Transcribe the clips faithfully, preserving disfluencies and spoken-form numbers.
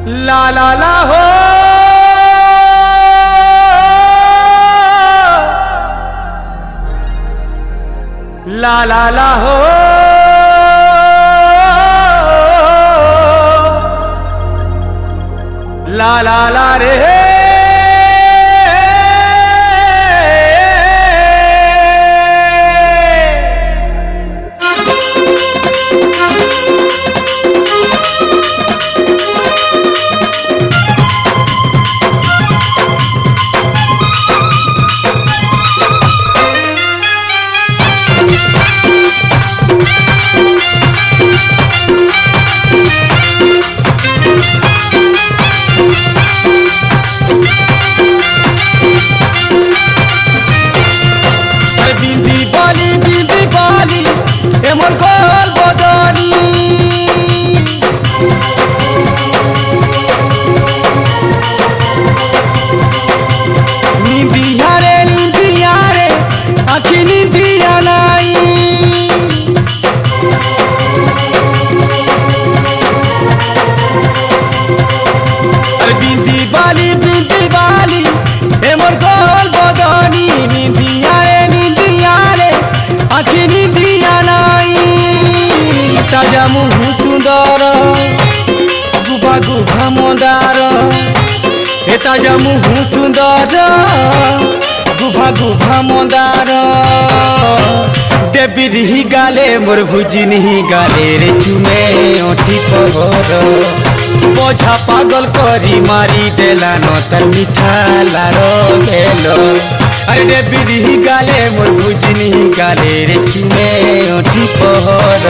ला ला ला हो ला ला ला हो ला ला ला रे ताजा मुह सुंदर गुभा गुभा मंदार हे ताजा मुह सुंदर गुभा गुभा मंदार देवी गाले मोर भुजिनी गाले रे चुमे ओठी पहर बोझा पागल करी मारी देला न तर मिठा लारो गेलो अरे देवी गाले मोर भुजिनी गाले रे चुमे ओठी पहर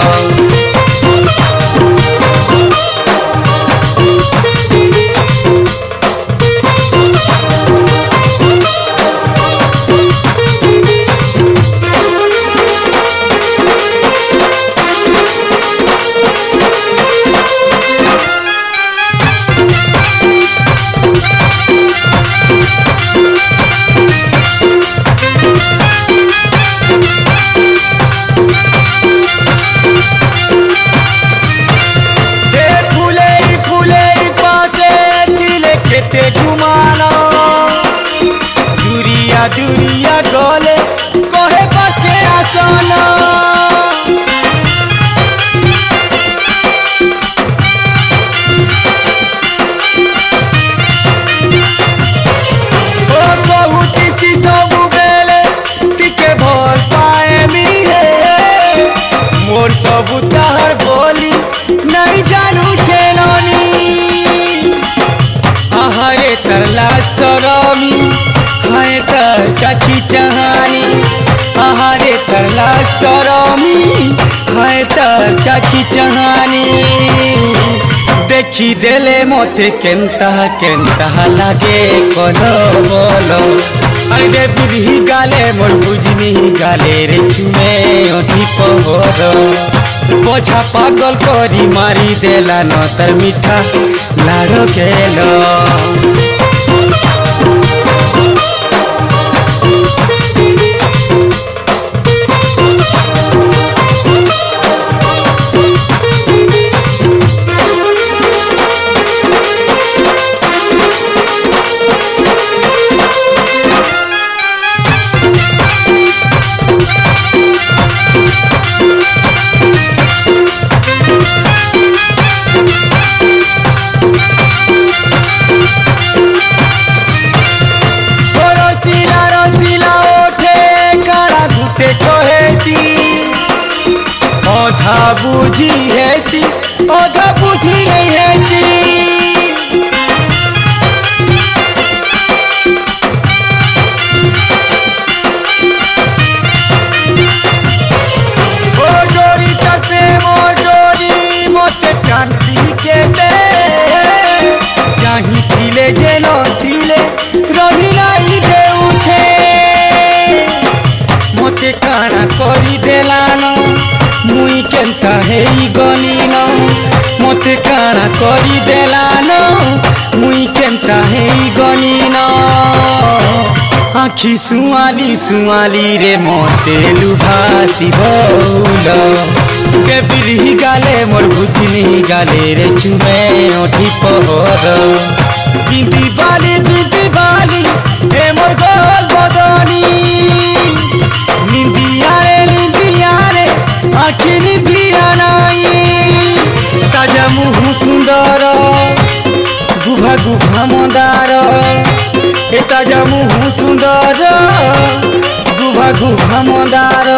दुरिया गले कहे बसे आसन ओ बहुत सी सब बेले टिके भर पाए मिले मोर सब तार बोली नहीं जानू छेलनी आहारे तरला सरमी हाय तर चाची चहानी आहारे तरला सरमी हाय तर चाची चहानी देखी देले मते केंता केंता लागे कोनो बोलो अरे देवी गाले मोर भुजिनी गाले रे चुमे ओठी पहर बोझा पागल करी मारी देला न तर मिठा लाड़ो गेलो ओधा बुझी है सी ओधा बुझी नहीं है सी ओ डोरी तपे मो डोरी मोते कांती के दे जाही थिले जे न थिले रही नहीं दे उछे मोते काना करी देलानो मुई केंता हेई गलीन मते काना करी देलान मुई केंता हेई गलीन आखी सुआली सुआली रे मते लुभासी भौल डेबिरी गाले मोर भुजिनी गाले रे चुमे ओठी पहर बिंदी बाली बिंदी बाली ए मोर गोल बदनी निंदिया रे निंदिया रे आखि निंदिया नाई ताजा मुह सुंदर गुभा गुभा मंदार ए ताजा मुह सुंदर गुभा गुभा मंदार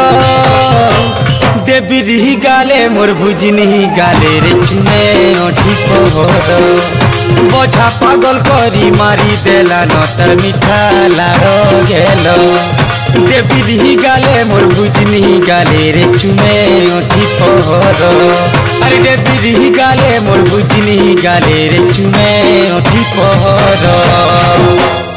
देबिरी गाले मोर भुजिनी गाले रे चुमे ओठी पहर बोझा पागल करी मारी देला नतर मिठा लारो गेलो देबिरी गाले मोर भुजिनी गाले रे चुमे ओठी पहर अरे देबिरी गाले मोर भुजिनी गाले रे चुमे ओठी पहर।